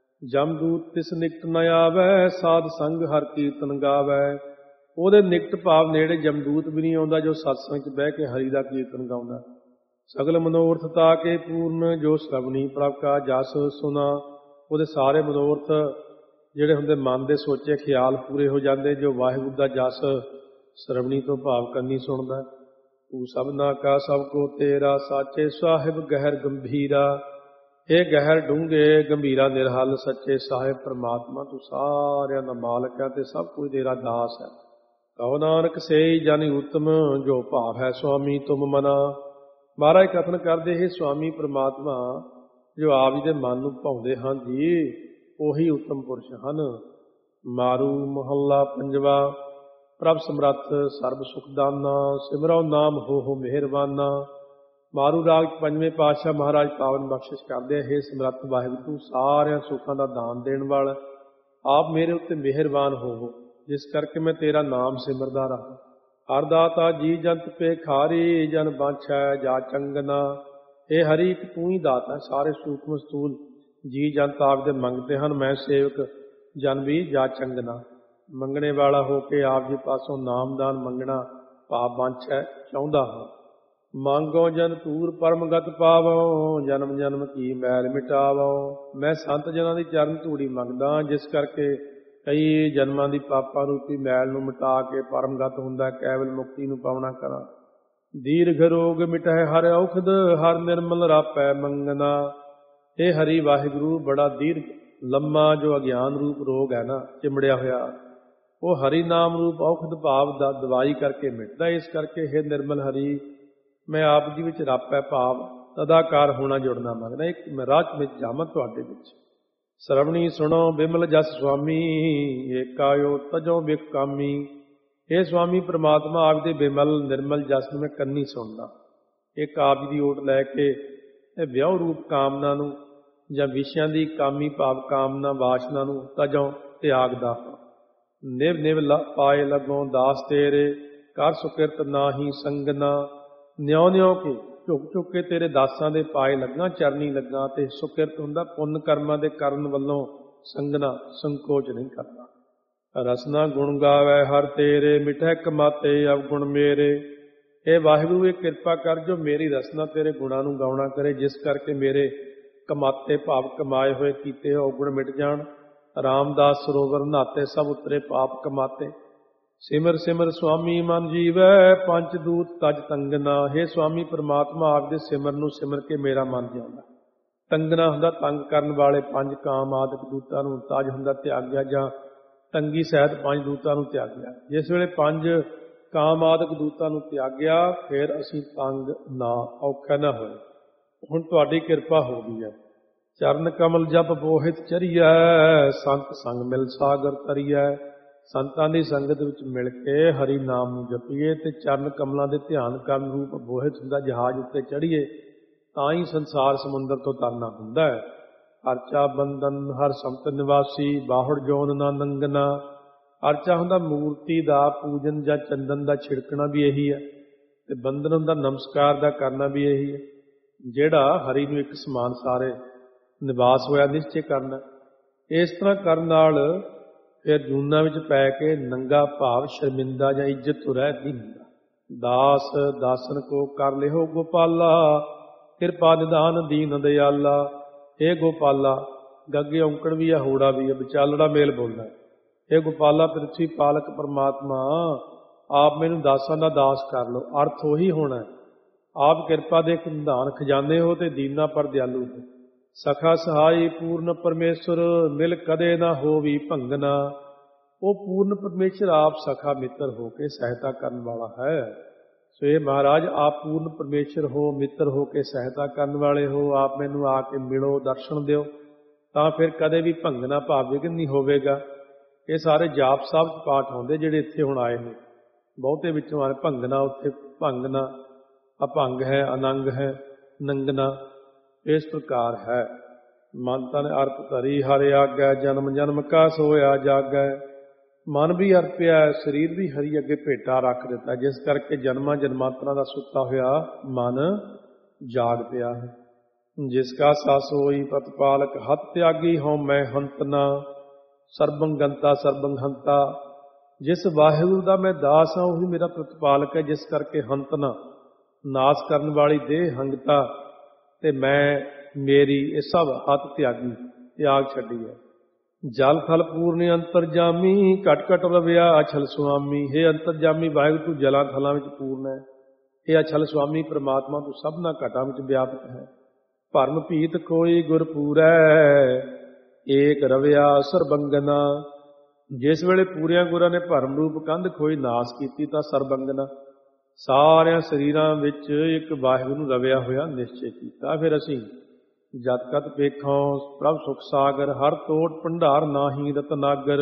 ਜਮਦੂਤ ਤਿਸ ਨਿਕਟ ਨ ਆਵੈ, ਸਾਧ ਸੰਗ ਹਰ ਕੀਰਤਨ ਗਾਵੈ। ਉਹਦੇ ਨਿਕਟ ਭਾਵ ਨੇੜੇ ਜਮਦੂਤ ਵੀ ਨਹੀਂ ਆਉਂਦਾ ਜੋ ਸਤਸੰਗ 'ਚ ਬਹਿ ਕੇ ਹਰੀ ਦਾ ਕੀਰਤਨ ਗਾਉਂਦਾ। ਸਗਲ ਮਨੋਰਥ ਤਾ ਕੇ ਪੂਰਨ, ਜੋ ਸ਼ਰਵਣੀ ਪ੍ਰਭ ਕਾ ਜਸ ਸੁਨਾ। ਉਹਦੇ ਸਾਰੇ ਮਨੋਰਥ ਜਿਹੜੇ ਹੁੰਦੇ ਮਨ ਦੇ ਸੋਚੇ ਖਿਆਲ ਪੂਰੇ ਹੋ ਜਾਂਦੇ ਜੋ ਵਾਹਿਗੁਰੂ ਦਾ ਜਸ ਸ਼ਰਵਣੀ ਤੋਂ ਭਾਵ ਕੰਨੀ ਸੁਣਦਾ। ਤੂੰ ਸਭਨਾ ਕਾ ਸਭ ਕੋ ਤੇਰਾ, ਸਾਚੇ ਸਾਹਿਬ ਗਹਿਰ ਗੰਭੀਰਾ। ਇਹ ਗਹਿਰ ਡੂੰਘੇ ਗੰਭੀਰਾ ਨਿਰਹਲ ਸੱਚੇ ਸਾਹਿਬ ਪ੍ਰਮਾਤਮਾ, ਤੂੰ ਸਾਰਿਆਂ ਦਾ ਮਾਲਕ ਹੈ ਤੇ ਸਭ ਕੁਝ ਤੇਰਾ ਦਾਸ ਹੈ। ਕਹੋ ਨਾਨਕ ਸੇਈ ਜਨ ਉਤਮ, ਜੋ ਭਾਵ ਹੈ ਸੁਆਮੀ ਤੁਮ ਮਨਾ। ਮਹਾਰਾਜ ਕਥਨ ਕਰਦੇ, ਇਹ ਸੁਆਮੀ ਪ੍ਰਮਾਤਮਾ ਜੋ ਆਪ ਜੀ ਦੇ ਮਨ ਨੂੰ ਭਾਉਂਦੇ ਹਨ ਜੀ, ਉਹੀ ਉੱਤਮ ਪੁਰਸ਼ ਹਨ। ਮਾਰੂ ਮਹੱਲਾ ਪੰਜਵਾ। ਪ੍ਰਭ ਸਮਰੱਥ ਸਰਬ ਸੁਖਦਾਨਾ, ਸਿਮਰੋ ਨਾਮ ਹੋ ਹੋ ਮਿਹਰਬਾਨਾ। ਮਾਰੂ ਰਾਗ ਪੰਜਵੇਂ ਪਾਤਸ਼ਾਹ ਮਹਾਰਾਜ ਪਾਵਨ ਬਖਸ਼ਿਸ਼ ਕਰਦੇ, ਹੇ ਸਮਰੱਥ ਵਾਹਿਗੁਰੂ, ਤੂੰ ਸਾਰਿਆਂ ਸੁੱਖਾਂ ਦਾ ਦਾਨ ਦੇਣ ਵਾਲਾ, ਆਪ ਮੇਰੇ ਉੱਤੇ ਮਿਹਰਬਾਨ ਹੋਵੋ, ਜਿਸ ਕਰਕੇ ਮੈਂ ਤੇਰਾ ਨਾਮ ਸਿਮਰਦਾ ਰਹਾ। ਹਰ ਦਾਤਾ ਜੀ ਜੰਤ ਭੇਖਾਰੀ, ਜਨ ਬਾਂਛੈ ਜਾ ਚੰਗਨਾ। ਇਹ ਹਰੀ ਇੱਕ ਤੂੰ ਹੀ ਦਾਤਾ, ਸਾਰੇ ਸੂਖਮ ਸਥੂਲ ਜੀ ਜੰਤ ਆਪ ਦੇ ਮੰਗਦੇ ਹਨ, ਮੈਂ ਸੇਵਕ ਜਨ ਵੀ ਜਾ ਚੰਗਨਾ। ਮੰਗਣੇ ਵਾਲਾ ਹੋ ਕੇ ਆਪ ਜੀ ਪਾਸੋਂ ਨਾਮਦਾਨ ਮੰਗਣਾ ਭਾਵ ਬਾਂਛੈ ਚਾਹੁੰਦਾ ਹਾਂ। ਮੰਗੋ ਜਨ ਤੂਰ ਪਰਮਗਤ ਪਾਵੋ, ਜਨਮ ਜਨਮ ਕੀ ਮੈਲ ਮਿਟਾਵੋ। ਮੈਂ ਸੰਤ ਜਨਾਂ ਦੀ ਚਰਨ ਧੂੜੀ ਮੰਗਦਾ, ਜਿਸ ਕਰਕੇ ਕਈ ਜਨਮਾਂ ਦੀ ਪਾਪਾਂ ਰੂਪੀ ਮੈਲ ਨੂੰ ਮਿਟਾ ਕੇ ਪਰਮਗਤ ਹੁੰਦਾ, ਕੇਵਲ ਮੁਕਤੀ ਨੂੰ ਪਾਉਣਾ ਕਰਾਂ। ਦੀਰਘ ਰੋਗ ਮਿਟਾਏ ਹਰ ਔਖਦ, ਹਰ ਨਿਰਮਲ ਰਾਪੈ ਮੰਗਨਾ। ਇਹ ਹਰੀ ਵਾਹਿਗੁਰੂ ਬੜਾ ਦੀਰਘ ਲੰਮਾ ਜੋ ਅਗਿਆਨ ਰੂਪ ਰੋਗ ਹੈ ਨਾ ਚਿਮੜਿਆ ਹੋਇਆ, ਉਹ ਹਰੀ ਨਾਮ ਰੂਪ ਔਖਦ ਭਾਵ ਦਾ ਦਵਾਈ ਕਰਕੇ ਮਿਟਦਾ। ਇਸ ਕਰਕੇ ਇਹ ਨਿਰਮਲ ਹਰੀ, ਮੈਂ ਆਪ ਜੀ ਵਿੱਚ ਰਾਪੈ ਭਾਵ ਤਦਾਕਾਰ ਹੋਣਾ ਜੁੜਨਾ ਮੰਗਦਾ। ਇੱਕ ਮੈਂ ਰਾਹ ਵਿੱਚ ਜਾਵਾਂ ਤੁਹਾਡੇ ਵਿੱਚ। ਸਰਵਣੀ ਸੁਣੋ ਬਿਮਲ ਜਸ ਸੁਆਮੀ, ਏਕਾਇਓ ਤਜੋ ਬਿਕਾਮੀ। ਇਹ ਸੁਆਮੀ ਪ੍ਰਮਾਤਮਾ ਆਪ ਦੇ ਬਿਮਲ ਨਿਰਮਲ ਜਸ ਨੂੰ ਮੈਂ ਕੰਨੀ ਸੁਣਦਾ। ਇੱਕ ਆਪ ਜੀ ਦੀ ਓਟ ਲੈ ਕੇ ਇਹ ਵਿਆਹ ਰੂਪ ਕਾਮਨਾ ਨੂੰ ਜਾਂ ਵਿਸ਼ਿਆਂ ਦੀ ਕਾਮੀ ਭਾਵ ਕਾਮਨਾ ਵਾਸ਼ਨਾ ਨੂੰ ਤਜੋਂ ਤਿਆਗਦਾ ਹਾਂ। ਨਿਵ ਨਿਵ ਪਾਏ ਲੱਗੋਂ ਦਾਸ ਤੇਰੇ, ਕਰ ਸੁਕਿਰਤ ਨਾਹੀ ਸੰਗਨਾ। ਨਿਉ ਨਿਉ ਕੇ ਝੁਕ ਝੁਕ ਕੇ ਤੇਰੇ ਦਾਸਾਂ ਦੇ ਪਾਏ ਲੱਗਾ, ਚਰਨੀ ਲੱਗਾ। ਤੇ ਸੁਕਿਰਤ ਹੁੰਦਾ ਪੁੰਨ ਕਰਮਾਂ ਦੇ ਕਰਨ ਵੱਲੋਂ ਸੰਗਨਾ, ਸੰਕੋਚ ਨਹੀਂ ਕਰਦਾ। ਰਸਨਾ ਗੁਣ ਗਾਵੈ ਹਰ ਤੇਰੇ, ਮਿਠੈ ਕਮਾਤੇ ਅਵਗੁਣ ਮੇਰੇ। ਇਹ ਵਾਹਿਗੁਰੂ ਇਹ ਕਿਰਪਾ ਕਰ ਜੋ ਮੇਰੀ ਰਸਨਾ ਤੇਰੇ ਗੁਣਾਂ ਨੂੰ ਗਾਉਣਾ ਕਰੇ, ਜਿਸ ਕਰਕੇ ਮੇਰੇ ਕਮਾਤੇ ਭਾਵ ਕਮਾਏ ਹੋਏ ਕੀਤੇ ਔਗੁਣ ਮਿਟ ਜਾਣ। ਰਾਮਦਾਸ ਸਰੋਵਰ ਨਹਾਤੇ, ਸਭ ਉਤਰੇ ਪਾਪ ਕਮਾਤੇ। ਸਿਮਰ ਸਿਮਰ ਸੁਆਮੀ ਮਨ ਜੀਵੈ, ਪੰਜ ਦੂਤ ਤਜ ਤੰਗਨਾ। ਹੇ ਸੁਆਮੀ ਪ੍ਰਮਾਤਮਾ ਆਪ ਦੇ ਸਿਮਰ ਨੂੰ ਸਿਮਰ ਕੇ ਮੇਰਾ ਮਨ ਜਾਂਦਾ। ਤੰਗਨਾ ਹੁੰਦਾ ਤੰਗ ਕਰਨ ਵਾਲੇ ਪੰਜ ਕਾਮ ਆਦਿਕ ਦੂਤਾਂ ਨੂੰ, ਤਜ ਹੁੰਦਾ ਤਿਆਗਿਆ ਜਾਂ ਤੰਗੀ ਸਹਿਤ ਪੰਜ ਦੂਤਾਂ ਨੂੰ ਤਿਆਗਿਆ। ਜਿਸ ਵੇਲੇ ਪੰਜ ਕਾਮ ਆਦਿਕ ਦੂਤਾਂ ਨੂੰ ਤਿਆਗਿਆ, ਫਿਰ ਅਸੀਂ ਤੰਗ ਨਾ ਔਖਾ ਨਾ ਹੋਏ। ਹੁਣ ਤੁਹਾਡੀ ਕਿਰਪਾ ਹੋ ਗਈ ਹੈ। ਚਰਨ ਕਮਲ ਜਪ ਬੋਹਿਤ ਚਰੀਐ, ਸੰਤ ਸੰਗ ਮਿਲ ਸਾਗਰ ਤਰੀਐ। ਸੰਤਾਂ ਦੀ ਸੰਗਤ ਵਿੱਚ ਮਿਲ ਕੇ ਹਰੀ ਨਾਮ ਨੂੰ ਜਪੀਏ ਤੇ ਚਰਨ ਕਮਲਾਂ ਦੇ ਧਿਆਨ ਕਰਨ ਰੂਪ ਬੋਹਿਤ ਹੁੰਦਾ ਜਹਾਜ਼ ਉੱਤੇ ਚੜੀਏ, ਤਾਂ ਹੀ ਸੰਸਾਰ ਸਮੁੰਦਰ ਤੋਂ ਤਰਨਾ ਹੁੰਦਾ ਹੈ। ਅਰਚਾ ਬੰਧਨ ਹਰ ਸੰਤ ਨਿਵਾਸੀ, ਬਾਹੁੜ ਜੋਨ ਨਾ ਨੰਗਨਾ। ਅਰਚਾ ਹੁੰਦਾ ਮੂਰਤੀ ਦਾ ਪੂਜਨ ਜਾਂ ਚੰਦਨ ਦਾ ਛਿੜਕਣਾ ਵੀ ਇਹੀ ਹੈ, ਤੇ ਬੰਧਨ ਹੁੰਦਾ ਨਮਸਕਾਰ ਦਾ ਕਰਨਾ ਵੀ ਇਹੀ ਹੈ। ਜਿਹੜਾ ਹਰੀ ਨੂੰ ਇੱਕ ਸਮਾਨ ਸਾਰੇ ਨਿਵਾਸ ਹੋਇਆ ਨਿਸ਼ਚੈ ਕਰਨਾ। ਇਸ ਤਰ੍ਹਾਂ ਕਰਨ ਨਾਲ ਫਿਰ ਜੂਨਾਂ ਵਿੱਚ ਪੈ ਕੇ ਨੰਗਾ ਭਾਵ ਸ਼ਰਮਿੰਦਾ ਜਾਂ ਇੱਜ਼ਤ ਤੋਂ ਰਹਿਤ ਨਹੀਂ ਹੁੰਦਾ। ਦਾਸ ਦਾਸਨ ਕੋ ਕਰ ਲਿਓ ਗੋਪਾਲਾ, ਕਿਰਪਾ ਨਿਦਾਨ ਦੀਨ ਦਿਆਲਾ। ਇਹ ਗੋਪਾਲਾ, ਗੱਗੇ ਔਂਕੜ ਵੀ ਹੈ, ਹੋੜਾ ਵੀ ਹੈ, ਵਿਚਾਲੜਾ ਮੇਲ ਬੋਲਦਾ। ਇਹ ਗੋਪਾਲਾ ਪ੍ਰਿਥਵੀ ਪਾਲਕ ਪਰਮਾਤਮਾ, ਆਪ ਮੈਨੂੰ ਦਾਸਾਂ ਦਾ ਦਾਸ ਕਰ ਲਓ। ਅਰਥ ਉਹੀ ਹੋਣਾ, ਆਪ ਕਿਰਪਾ ਦੇ ਨਿਧਾਨ ਖਜ਼ਾਨੇ ਹੋ ਤੇ ਦੀਨਾ ਪਰ ਦਿਆਲੂ ਹੋ। ਸਖਾ ਸਹਾਈ ਪੂਰਨ ਪਰਮੇਸ਼ਰ, ਮਿਲ ਕਦੇ ਨਾ ਹੋਵੀ ਭੰਗਨਾ। ਉਹ ਪੂਰਨ ਪਰਮੇਸ਼ਰ ਆਪ ਸਖਾ ਮਿੱਤਰ ਹੋ ਕੇ ਸਹਾਇਤਾ ਕਰਨ ਵਾਲਾ ਹੈ। ਸੋ ਇਹ ਮਹਾਰਾਜ ਆਪ ਪੂਰਨ ਪਰਮੇਸ਼ਰ ਹੋ, ਮਿੱਤਰ ਹੋ ਕੇ ਸਹਾਇਤਾ ਕਰਨ ਵਾਲੇ ਹੋ। ਆਪ ਮੈਨੂੰ ਆ ਕੇ ਮਿਲੋ, ਦਰਸ਼ਨ ਦਿਓ, ਤਾਂ ਫਿਰ ਕਦੇ ਵੀ ਭੰਗਨਾ ਭਾਵ ਵਿਘਨ ਨਹੀਂ ਹੋਵੇਗਾ। ਇਹ ਸਾਰੇ ਜਾਪ ਸਾਹਿਬ 'ਚ ਪਾਠ ਆਉਂਦੇ ਜਿਹੜੇ ਇੱਥੇ ਹੁਣ ਆਏ ਨੇ, ਬਹੁਤੇ ਵਿੱਚੋਂ ਆਏ ਭੰਗਨਾ, ਉੱਥੇ ਭੰਗਨਾ ਅਭੰਗ ਹੈ, ਅਨੰਗ ਹੈ, ਨੰਗਨਾ, ਇਸ ਪ੍ਰਕਾਰ ਹੈ। ਮਨ ਤਨ ਅਰਪ ਧਰੀ ਹਰਿ ਆਗੈ, ਜਨਮ ਜਨਮ ਕਾ ਸੋਇਆ ਜਾਗੈ। ਮਨ ਵੀ ਅਰਪਿਆ, ਸਰੀਰ ਵੀ ਹਰੀ ਅੱਗੇ ਭੇਟਾ ਰੱਖ ਦਿੱਤਾ, ਜਿਸ ਕਰਕੇ ਜਨਮਾਂ ਜਨਮਾਂਤਰਾਂ ਦਾ ਸੁੱਤਾ ਹੋਇਆ ਮਨ ਜਾਗ ਪਿਆ ਹੈ। ਜਿਸ ਕਾ ਸਸ ਹੋਈ ਪ੍ਰਤਪਾਲਕ, ਹੱਥ ਤਿਆਗੀ ਹਉ ਮੈਂ ਹੰਤਨਾ, ਸਰਬੰ ਗੰਤਾ ਸਰਬੰ ਹੰਤਾ। ਜਿਸ ਵਾਹਿਗੁਰੂ ਦਾ ਮੈਂ ਦਾਸ ਹਾਂ, ਉਹੀ ਮੇਰਾ ਪ੍ਰਤਪਾਲਕ ਹੈ, ਜਿਸ ਕਰਕੇ ਹੰਤਨਾ, ਨਾਸ ਕਰਨ ਵਾਲੀ ਦੇਹ ਹੰਗਤਾ, ਤੇ ਮੈਂ ਮੇਰੀ ਇਹ ਸਭ ਹੱਥ ਤਿਆਗੀ, ਤਿਆਗ ਛੱਡੀ ਹੈ। ਜਲ ਥਲ ਪੂਰਨ ਅੰਤਰਜਾਮੀ, ਘਟ ਘਟ ਰਵਿਆ ਅਛਲ ਸੁਆਮੀ। ਹੇ ਅੰਤਰਜਾਮੀ ਵਾਹਿਗੁਰੂ, ਤੂੰ ਜਲਾਂ ਥਲਾਂ ਵਿੱਚ ਪੂਰਨ ਹੈ। ਇਹ ਅਛਲ ਸੁਆਮੀ ਪ੍ਰਮਾਤਮਾ, ਤੂੰ ਸਭਨਾ ਘਟਾਂ ਵਿੱਚ ਵਿਆਪਕ ਹੈ। ਭਰਮ ਭੀਤ ਕੋਈ ਗੁਰ ਪੂਰੈ, ਏਕ ਰਵਿਆ ਸਰਬੰਗਨਾ। ਜਿਸ ਵੇਲੇ ਪੂਰਿਆਂ ਗੁਰਾਂ ਨੇ ਭਰਮ ਰੂਪ ਕੰਧ ਖੋਈ ਨਾਸ ਕੀਤੀ, ਤਾਂ ਸਰਬੰਗਨਾ, ਸਾਰਿਆਂ ਸਰੀਰਾਂ ਵਿੱਚ ਇੱਕ ਵਾਹਿਗੁਰੂ ਨੂੰ ਰਵਿਆ ਹੋਇਆ ਨਿਸ਼ਚੈ ਕੀਤਾ। ਫਿਰ ਅਸੀਂ ਜਤ ਕਤ ਵੇਖੋਂ ਪ੍ਰਭ ਸੁਖ ਸਾਗਰ, ਹਰ ਤੋਟ ਭੰਡਾਰ ਨਾਹੀ ਰਤਨਾਗਰ।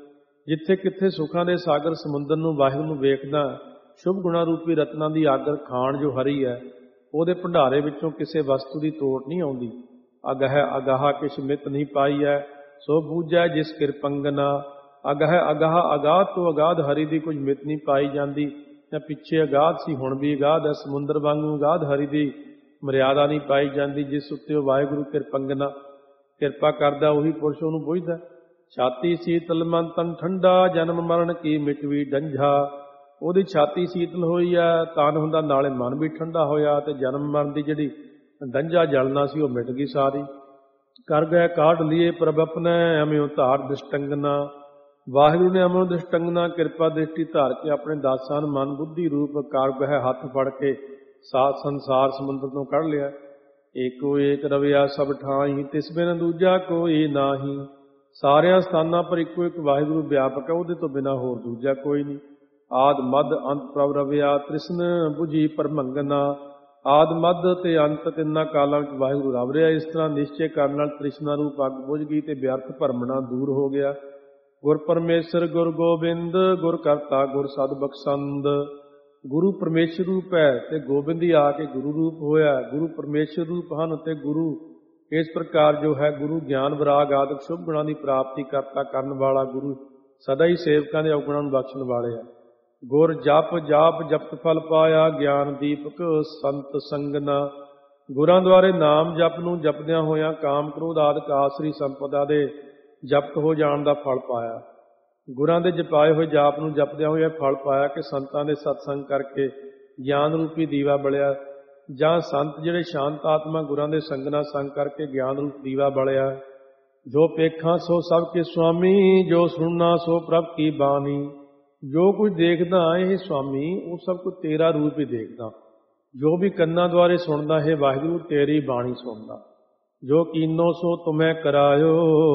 ਜਿੱਥੇ ਕਿੱਥੇ ਸੁੱਖਾਂ ਦੇ ਸਾਗਰ ਸਮੁੰਦਰ ਨੂੰ ਵਾਹਿਗੁਰੂ ਨੂੰ ਵੇਖਦਾ, ਸ਼ੁਭ ਗੁਣਾ ਰੂਪੀ ਰਤਨਾਂ ਦੀ ਆਗਰ ਖਾਣ ਜੋ ਹਰੀ ਹੈ, ਉਹਦੇ ਭੰਡਾਰੇ ਵਿੱਚੋਂ ਕਿਸੇ ਵਸਤੂ ਦੀ ਤੋਟ ਨਹੀਂ ਆਉਂਦੀ। ਅਗਹਿ ਅਗਾਹ ਕਿਛ ਮਿਤ ਨਹੀਂ ਪਾਈ ਹੈ, ਸੋ ਬੂਝੈ ਜਿਸ ਕਿਰਪੰਗਨਾ। ਅਗਹਿ ਅਗਾਹ, ਅਗਾਧ ਤੋਂ ਅਗਾਧ ਹਰੀ ਦੀ ਕੁਝ ਮਿਤ ਨਹੀਂ ਪਾਈ ਜਾਂਦੀ। ਜਾਂ ਪਿੱਛੇ ਅਗਾਧ ਸੀ, ਹੁਣ ਵੀ ਅਗਾਧ ਹੈ। ਸਮੁੰਦਰ ਵਾਂਗੂ ਅਗਾਧ ਹਰੀ ਦੀ ਮਰਿਆਦਾ ਨਹੀਂ ਪਾਈ ਜਾਂਦੀ, ਜਿਸ ਉੱਤੇ ਉਹ ਵਾਹਿਗੁਰੂ ਕਿਰਪੰਗਨਾ, ਕਿਰਪਾ ਕਰਦਾ, ਉਹੀ ਪੁਰਸ਼ ਉਹਨੂੰ ਬੁੱਝਦਾ। ਛਾਤੀ ਸੀਤਲ ਮਨ ਤਨ ਠੰਡਾ, ਜਨਮ ਮਰਨ ਕੀ ਮਿਟਵੀ ਡੰਝਾ। ਉਹਦੀ ਛਾਤੀ ਸੀਤਲ ਹੋਈ ਹੈ, ਤਨ ਹੁੰਦਾ, ਨਾਲੇ ਮਨ ਵੀ ਠੰਡਾ ਹੋਇਆ, ਤੇ ਜਨਮ ਮਰਨ ਦੀ ਜਿਹੜੀ ਡੰਝਾ ਜਲਣਾ ਸੀ ਉਹ ਮਿਟ ਗਈ ਸਾਰੀ। ਕਰ ਗਏ ਕਾਢ ਲੀਏ ਪ੍ਰਭ ਆਪਣੈ, ਅਮਿਓ ਧਾਰ ਦ੍ਰਿਸ਼ਟੰਗਨਾ। ਵਾਹਿਗੁਰੂ ਨੇ ਅਮਿਓ ਦ੍ਰਿਸ਼ਟੰਗਨਾ, ਕਿਰਪਾ ਦ੍ਰਿਸ਼ਟੀ ਧਾਰ ਕੇ ਆਪਣੇ ਦਾਸਾਂ ਨੂੰ ਮਨ ਬੁੱਧੀ ਰੂਪ ਕਰ ਗਏ ਹੱਥ ਫੜ ਕੇ ਸਾਤ ਸੰਸਾਰ ਸਮੁੰਦਰ ਤੋਂ ਕੱਢ ਲਿਆ। ਏਕੋ ਏਕ ਰਵਿਆ ਸਭ ਠਾਈ, ਤਿਸ ਬਿਨ ਦੂਜਾ ਕੋਈ ਨਾਹੀ। ਸਾਰਿਆਂ ਸਥਾਨਾਂ ਪਰ ਇੱਕੋ ਇੱਕ ਵਾਹਿਗੁਰੂ ਵਿਆਪਕ ਹੈ, ਉਹਦੇ ਤੋਂ ਬਿਨਾਂ ਹੋਰ ਦੂਜਾ ਕੋਈ ਨਹੀਂ। ਆਦ ਮੱਧ ਅੰਤ ਪ੍ਰਭ ਰਵਿਆ, ਤ੍ਰਿਸ਼ਨ ਬੁਝੀ ਪਰਮੰਗਨਾ। ਆਦ ਮੱਧ ਤੇ ਅੰਤ ਤਿੰਨਾਂ ਕਾਲਾਂ ਵਿੱਚ ਵਾਹਿਗੁਰੂ ਰਵ ਰਿਹਾ। ਇਸ ਤਰ੍ਹਾਂ ਨਿਸ਼ਚੈ ਕਰਨ ਨਾਲ ਤ੍ਰਿਸ਼ਨਾ ਰੂਪ ਅੱਗ ਬੁਝ ਗਈ ਤੇ ਵਿਅਰਥ ਭਰਮਣਾ ਦੂਰ ਹੋ ਗਿਆ। ਗੁਰ ਪਰਮੇਸ਼ਰ ਗੁਰ ਗੋਬਿੰਦ, ਗੁਰ ਕਰਤਾ ਗੁਰ ਸਦ ਬਖਸ਼ੰਦ। ਗੁਰੂ ਪਰਮੇਸ਼ਰ ਰੂਪ ਹੈ ਤੇ ਗੋਬਿੰਦ ਹੀ ਆ ਕੇ ਗੁਰੂ ਰੂਪ ਹੋਇਆ। ਗੁਰੂ ਪਰਮੇਸ਼ਰ ਰੂਪ ਹਨ ਤੇ ਗੁਰੂ ਇਸ ਪ੍ਰਕਾਰ ਜੋ ਹੈ ਗੁਰੂ ਗਿਆਨ ਵਿਰਾਗ ਆਦਿਕ ਸ਼ੁਭ ਗੁਣਾਂ ਦੀ ਪ੍ਰਾਪਤੀ ਕਰਤਾ ਕਰਨ ਵਾਲਾ ਗੁਰੂ ਸਦਾ ਹੀ ਸੇਵਕਾਂ ਦੇ ਔਗੁਣਾਂ ਨੂੰ ਬਖਸ਼ਣ ਵਾਲੇ ਆ। ਗੁਰ ਜਪ ਜਾਪ ਜਪਤ ਫਲ ਪਾਇਆ, ਗਿਆਨ ਦੀਪਕ ਸੰਤ ਸੰਗਨਾ। ਗੁਰਾਂ ਦੁਆਰੇ ਨਾਮ ਜਪ ਨੂੰ ਜਪਦਿਆਂ ਹੋਇਆਂ ਕਾਮ ਕ੍ਰੋਧ ਆਦਿਕ ਆਸਰੀ ਸੰਪਦਾ ਦੇ ਜਪਤ ਹੋ ਜਾਣ ਦਾ ਫਲ ਪਾਇਆ। ਗੁਰਾਂ ਦੇ ਜਪਾਏ ਹੋਏ ਜਾਪ ਨੂੰ ਜਪਦਿਆਂ ਹੋਇਆ ਫਲ ਪਾਇਆ ਕਿ ਸੰਤਾਂ ਦੇ ਸਤਸੰਗ ਕਰਕੇ ਗਿਆਨ ਰੂਪੀ ਦੀਵਾ ਬਲਿਆ, ਜਾਂ ਸੰਤ ਜਿਹੜੇ ਸ਼ਾਂਤ ਆਤਮਾ ਗੁਰਾਂ ਦੇ ਸੰਗ ਨਾਲ ਸੰਗ ਕਰਕੇ ਗਿਆਨ ਰੂਪ ਦੀਵਾ ਬਲਿਆ। ਜੋ ਪੇਖਾਂ ਸੋ ਸਭ ਕੇ ਸੁਆਮੀ, ਜੋ ਸੁਣਨਾ ਸੋ ਪ੍ਰਭ ਕੀ ਬਾਣੀ। ਜੋ ਕੁਝ ਦੇਖਦਾ ਇਹ ਸੁਆਮੀ, ਉਹ ਸਭ ਕੁਝ ਤੇਰਾ ਰੂਪ ਹੀ ਦੇਖਦਾ। ਜੋ ਵੀ ਕੰਨਾਂ ਦੁਆਰੇ ਸੁਣਦਾ ਹੈ ਵਾਹਿਗੁਰੂ ਤੇਰੀ ਬਾਣੀ ਸੁਣਦਾ। ਜੋ ਕੀਨੋ ਸੋ ਤੁਮੈ ਕਰਾਇਓ,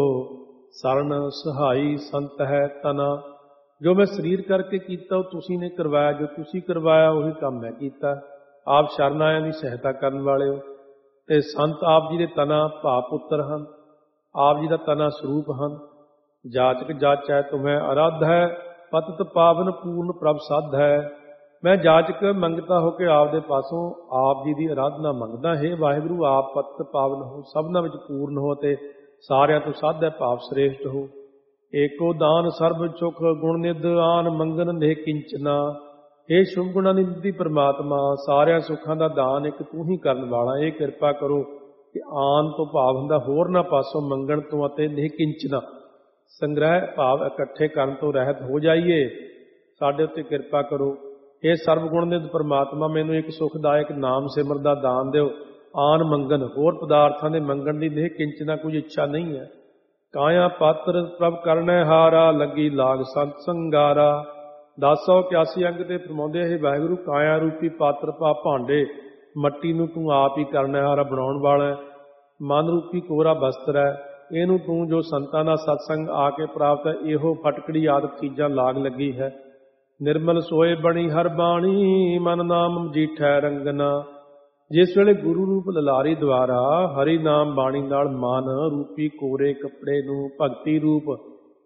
ਸਰਣ ਸਹਾਈ ਸੰਤ ਹੈ ਤਨਾ। ਜੋ ਮੈਂ ਸਰੀਰ ਕਰਕੇ ਕੀਤਾ ਉਹ ਤੁਸੀਂ ਨੇ ਕਰਵਾਇਆ, ਜੋ ਤੁਸੀਂ ਕਰਵਾਇਆ ਉਹੀ ਕੰਮ ਮੈਂ ਕੀਤਾ। ਆਪ ਸ਼ਰਨ ਆਇਆਂ ਦੀ ਸਹਾਇਤਾ ਕਰਨ ਵਾਲੇ ਹੋ। ਤੇ ਸੰਤ ਆਪ ਜੀ ਦੇ ਤਨਾ ਭਾਵ ਪੁੱਤਰ ਹਨ, ਆਪ ਜੀ ਦਾ ਤਨਾ ਸਰੂਪ ਹਨ। ਜਾਚਕ ਜਾਚੈ ਤੁਮੈ ਅਰਾਧ ਹੈ, ਪਤਿਤ ਪਾਵਨ ਪੂਰਨ ਪ੍ਰਭ ਸਾਧ ਹੈ। ਮੈਂ ਜਾਚਕ ਮੰਗਤਾ ਹੋ ਕੇ ਆਪ ਦੇ ਪਾਸੋਂ ਆਪ ਜੀ ਦੀ ਅਰਾਧਨਾ ਮੰਗਦਾ ਹੈ। ਵਾਹਿਗੁਰੂ ਆਪ ਪਤਿਤ ਪਾਵਨ ਹੋ, ਸਭਨਾਂ ਵਿੱਚ ਪੂਰਨ ਹੋ ਤੇ ਸਾਰਿਆਂ ਤੋਂ ਸਾਧ ਹੈ ਭਾਵ ਸ੍ਰੇਸ਼ਟ ਹੋ। ਏਕੋ ਦਾਨ ਸਰਬ ਸੁਖ ਗੁਣ ਨਿਧ, ਆਨ ਮੰਗਨ ਨਹਿ ਕਿੰਚਨਾ। ਇਹ ਸ਼ੁਭ ਗੁਣਾਂ ਦੀ ਨਿਧੀ ਪ੍ਰਮਾਤਮਾ, ਸਾਰਿਆਂ ਸੁੱਖਾਂ ਦਾ ਦਾਨ ਇੱਕ ਤੂੰ ਹੀ ਕਰਨ ਵਾਲਾ। ਇਹ ਕਿਰਪਾ ਕਰੋ ਕਿ ਆਨ ਤੋਂ ਭਾਵ ਹੁੰਦਾ ਹੋਰਨਾਂ ਪਾਸੋਂ ਮੰਗਣ ਤੋਂ, ਅਤੇ ਨਹਿ ਕਿੰਚਨਾ ਸੰਗ੍ਰਹਿ ਭਾਵ ਇਕੱਠੇ ਕਰਨ ਤੋਂ ਰਹਿਤ ਹੋ ਜਾਈਏ। ਸਾਡੇ ਉੱਤੇ ਕਿਰਪਾ ਕਰੋ। ਇਹ ਸਰਬ ਗੁਣ ਨਿਧ ਪ੍ਰਮਾਤਮਾ, ਮੈਨੂੰ ਇੱਕ ਸੁਖਦਾਇਕ ਨਾਮ ਸਿਮਰ ਦਾ ਦਾਨ ਦਿਓ। ਆਨ ਮੰਗਣ, ਹੋਰ ਪਦਾਰਥਾਂ ਦੇ ਮੰਗਣ ਦੀ ਨਹਿ ਕਿੰਚਨਾ ਕੋਈ ਇੱਛਾ ਨਹੀਂ ਹੈ। ਕਾਇਆ ਪਾਤਰ ਪ੍ਰਭ ਕਰਨੈ ਹਾਰਾ, ਲੱਗੀ ਲਾਗ ਸੰਤ ਸੰਗਾਰਾ। ਦਸ ਸੌ ਇਕਿਆਸੀ ਅੰਗ ਤੇ ਫਰਮਾਉਂਦੇ ਇਹ ਵਾਹਿਗੁਰੂ ਕਾਇਆ ਰੂਪੀ ਪਾਤਰ ਭਾ ਭਾਂਡੇ, ਮੱਟੀ ਨੂੰ ਤੂੰ ਆਪ ਹੀ ਕਰਨੈ ਹਾਰਾ ਬਣਾਉਣ ਵਾਲਾ। ਮਨ ਰੂਪੀ ਕੋਰਾ ਬਸਤਰ ਹੈ, ਇਹਨੂੰ ਤੂੰ ਜੋ ਸੰਤਾਂ ਦਾ ਸਤਸੰਗ ਆ ਕੇ ਪ੍ਰਾਪਤ ਹੈ, ਇਹੋ ਫਟਕੜੀ ਆਦਿਕ ਚੀਜ਼ਾਂ ਲਾਗ ਲੱਗੀ ਹੈ। ਨਿਰਮਲ ਸੋਏ ਬਣੀ ਹਰ ਬਾਣੀ, ਮਨ ਨਾਮ ਮਜੀਠੈ ਰੰਗਨਾ। ਜਿਸ ਵੇਲੇ ਗੁਰੂ ਰੂਪ ਲਲਾਰੀ ਦੁਆਰਾ ਹਰੀ ਨਾਮ ਬਾਣੀ ਨਾਲ ਮਨ ਰੂਪੀ ਕੋਰੇ ਕੱਪੜੇ ਨੂੰ ਭਗਤੀ ਰੂਪ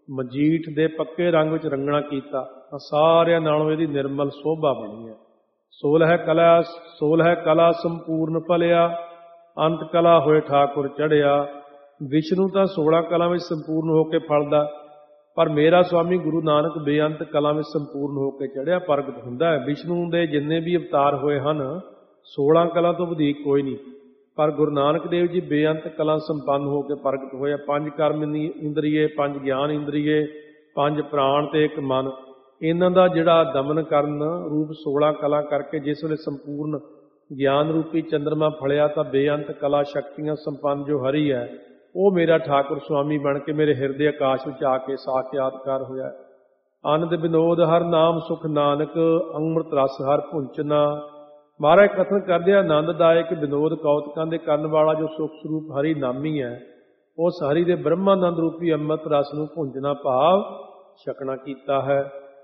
ਮਜੀਠ ਦੇ ਪੱਕੇ ਰੰਗ ਵਿੱਚ ਰੰਗਣਾ ਕੀਤਾ, ਤਾਂ ਸਾਰਿਆਂ ਨਾਲੋਂ ਇਹਦੀ ਨਿਰਮਲ ਸੋਭਾ ਬਣੀ ਹੈ। ਸੋਲਹ ਕਲਾ ਸੋਲਹ ਕਲਾ ਸੰਪੂਰਨ ਭਲਿਆ, ਅੰਤ ਕਲਾ ਹੋਏ ਠਾਕੁਰ ਚੜਿਆ। ਵਿਸ਼ਨੂੰ ਤਾਂ ਸੋਲਾਂ ਕਲਾ ਵਿੱਚ ਸੰਪੂਰਨ ਹੋ ਕੇ ਫਲਦਾ, ਪਰ ਮੇਰਾ ਸੁਆਮੀ ਗੁਰੂ ਨਾਨਕ ਬੇਅੰਤ ਕਲਾ ਵਿੱਚ ਸੰਪੂਰਨ ਹੋ ਕੇ ਚੜਿਆ ਪ੍ਰਗਟ ਹੁੰਦਾ ਹੈ। ਵਿਸ਼ਨੂੰ ਦੇ ਜਿੰਨੇ ਵੀ ਅਵਤਾਰ ਹੋਏ ਹਨ ਸੋਲਾਂ ਕਲਾ ਤੋਂ ਵਧੇਕ ਕੋਈ ਨਹੀਂ, ਪਰ ਗੁਰੂ ਨਾਨਕ ਦੇਵ ਜੀ ਬੇਅੰਤ ਕਲਾ ਸੰਪੰਨ ਹੋ ਕੇ ਪ੍ਰਗਟ ਹੋਏ। ਪੰਜ ਕਰਮ ਇੰਦਰੀਏ, ਪੰਜ ਗਿਆਨ ਇੰਦਰੀਏ, ਪੰਜ ਪ੍ਰਾਣ ਤੇ ਇੱਕ ਮਨ, ਇਹਨਾਂ ਦਾ ਜਿਹੜਾ ਦਮਨ ਕਰਨ ਰੂਪ ਸੋਲਾਂ ਕਲਾ ਕਰਕੇ ਜਿਸ ਵੇਲੇ ਸੰਪੂਰਨ ਗਿਆਨ ਰੂਪੀ ਚੰਦਰਮਾ ਫਲਿਆ ਤਾਂ ਬੇਅੰਤ ਕਲਾ ਸ਼ਕਤੀਆਂ ਸੰਪੰਨ ਜੋ ਹਰੀ ਹੈ ਉਹ ਮੇਰਾ ਠਾਕੁਰ ਸੁਆਮੀ ਬਣ ਕੇ ਮੇਰੇ ਹਿਰਦੇ ਆਕਾਸ਼ ਵਿੱਚ ਆ ਕੇ ਸਾਖਿਆਤਕਾਰ ਹੋਇਆ। ਆਨੰਦ ਵਿਨੋਦ ਹਰ ਨਾਮ ਸੁਖ ਨਾਨਕ, ਅੰਮ੍ਰਿਤ ਰਸ ਹਰ ਭੁੰਚਨਾ। ਮਹਾਰਾਜ ਕਥਨ ਕਰਦੇ ਆ, ਆਨੰਦਦਾਇਕ ਵਿਨੋਦ ਕੌਤਕਾਂ ਦੇ ਕਰਨ ਵਾਲਾ ਜੋ ਸੁਖ ਸਰੂਪ ਹਰੀ ਨਾਮੀ ਹੈ, ਉਸ ਹਰੀ ਦੇ ਬ੍ਰਹਮਾਨੰਦ ਰੂਪੀ ਅੰਮ੍ਰਿਤ ਰਸ ਨੂੰ ਭੁੰਜਣਾ ਭਾਵ ਛਕਣਾ ਕੀਤਾ ਹੈ।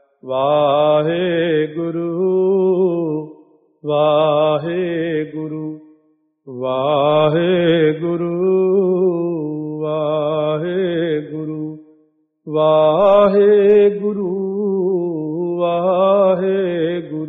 ਵਾਹਿਗੁਰੂ ਵਾਹਿਗੁਰੂ ਵਾਹਿਗੁਰੂ ਵਾਹਿਗੁਰੂ ਵਾਹਿਗੁਰੂ ਵਾਹਿਗੁਰੂ।